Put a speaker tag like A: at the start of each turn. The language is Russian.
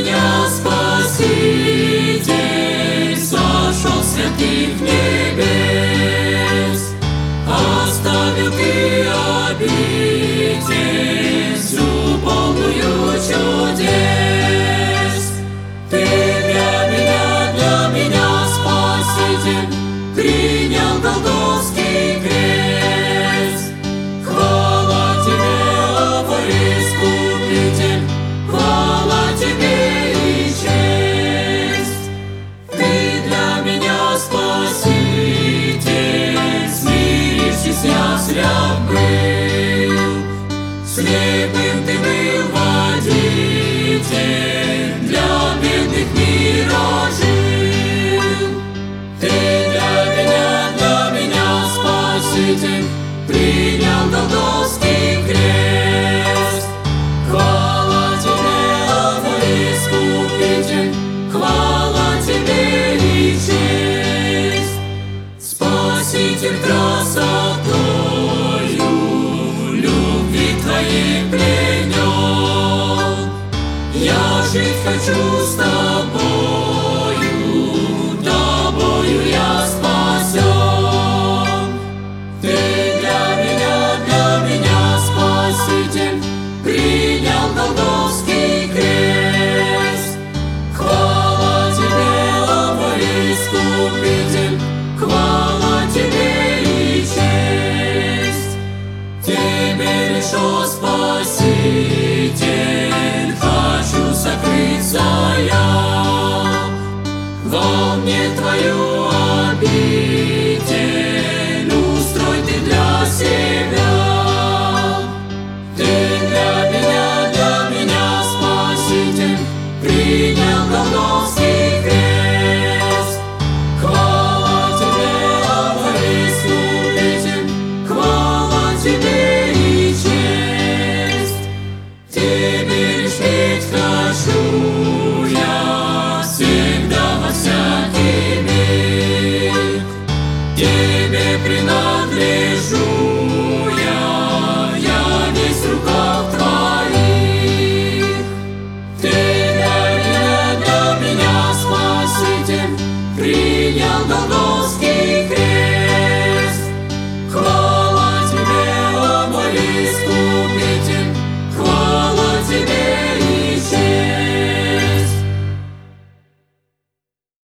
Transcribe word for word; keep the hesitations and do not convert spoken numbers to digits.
A: меня Спаситель сошел с святых небес, оставил Ты обитель всю полную чудес. Ты для меня, для меня Спаситель, принял Голгофский крест. Хвала Тебе, о мой Искупитель, хвала Тебе и честь. Ты для меня Спаситель, смирившись, я слеп был. Слепым Ты был водитель, для бедных мира жил. Ты для меня, для меня Спаситель, принял Голгофский крест. Хвала Тебе, о мой Искупитель, хвала Тебе и честь. Спаситель красотою любви Твоей пленен. Я жить хочу с Тобою, Тобою я спасен. Ты для меня, для меня Спаситель, принял Голгофский крест. Хвала Тебе, о мой Искупитель, хвала Тебе и честь. Тебе лишь, о Спаситель, хочу сокрыться я во мне Твою обитель, устрой Ты для себя. Ты для меня, для меня Спаситель, принял Голгофский крест. Хвала Тебе, о мой Искупитель, хвала Тебе и честь. Тебе лишь петь хочу я всегда во всякий миг. Тебе принадлежу я, я весь в руках Твоих. Ты для меня, для меня Спаситель, принял Голгофский